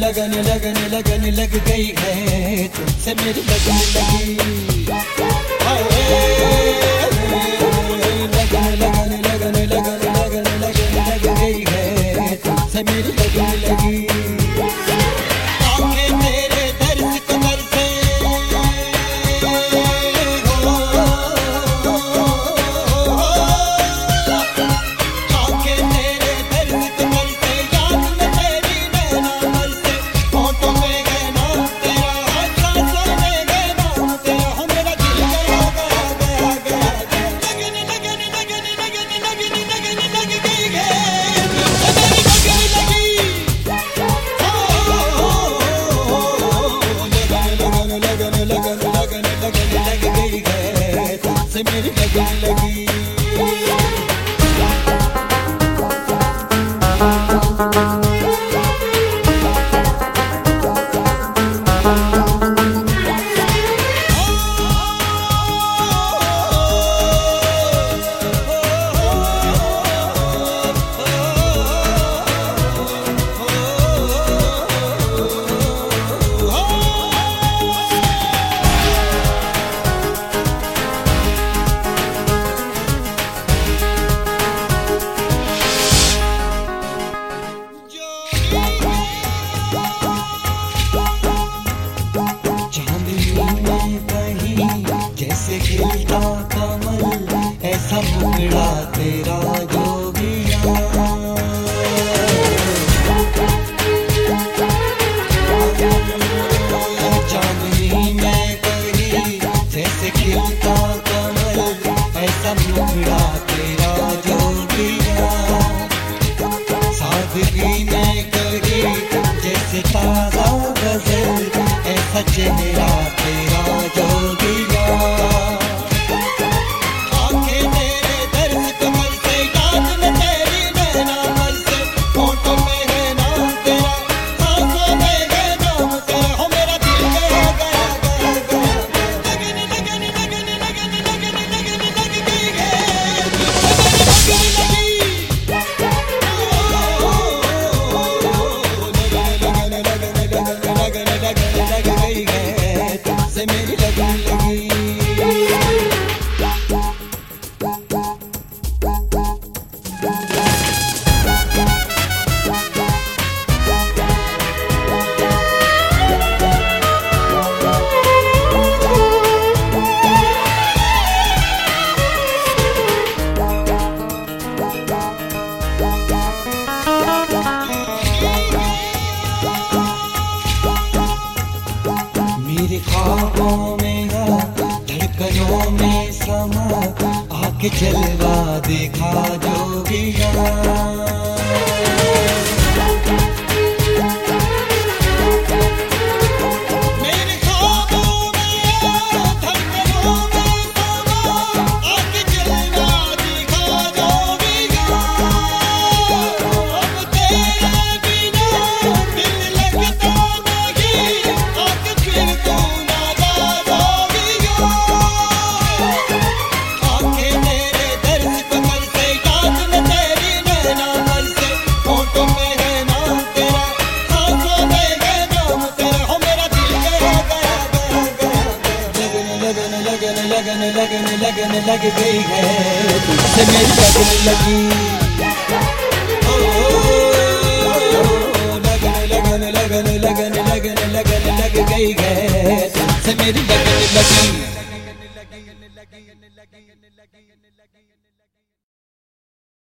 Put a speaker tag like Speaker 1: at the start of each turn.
Speaker 1: लगन लगन लगन लग गई है, तुमसे मेरी लगन लगी। लगन लगन लगन लगन लगन लगन लग गई है, तुमसे मेरी लगन लगी। आंखें तेरे दर्द को बरसे, आंखें तेरे दर्द को बरसे, याद में तेरी नैना बरसे, होठों में है नाम तेरा, सांसों में है नाम तेरा, हो मेरा दिल गया गया गया गया। लगन लगन लगन लगन लगन लगन लग गई है, तुमसे मेरी लगन लगी। लगन लगन लगन लगन लग गई है, तुमसे मेरी लगन लगी। जैसे खिलता कमल ऐसा मुखड़ा तेरा जोगिया, चांदनी में कहीं जैसे खिलता कमल ऐसा मुखड़ा तेरा जोगिया, सादगी में कहीं जैसे ताजा गजल ऐसा चेहरा तेरा जोगिया। आंखें तेरे दर्द को बरसे, याद में तेरी नैना बरसे, होठों में है नाम तेरा, सांसों में है नाम तेरा, हो मेरा दिल गया गया गया गया। लगन लगन लगन लगन लगन लगन लग गई है, तुमसे मेरी लगन लगी। लगन लगन लगन लगन लग गई है, तुमसे मेरी लगन लगी। मेरे ख्वाबों में आ, धड़कनों में समा, आके जलवा देखा जोगिया। मेरे ख्वाबों में आ, धड़कनों में समा, आके जलवा देखा जोगिया। अब तेरे बिना दिल लगता नहीं, आके फिर तू ना जा जोगिया। आंखें तेरे दर्द को बरसे, याद में तेरी नैना बरसे, होठों में है नाम तेरा, सांसों में है नाम तेरा, हो मेरा दिल गया गया गया गया। लगन लगन लगन लगन लगन लग गई है, तुमसे मेरी लगन लगी। लगन लगन लगन लगन लगन लगन लग गई है, तुमसे मेरी लगन लगी।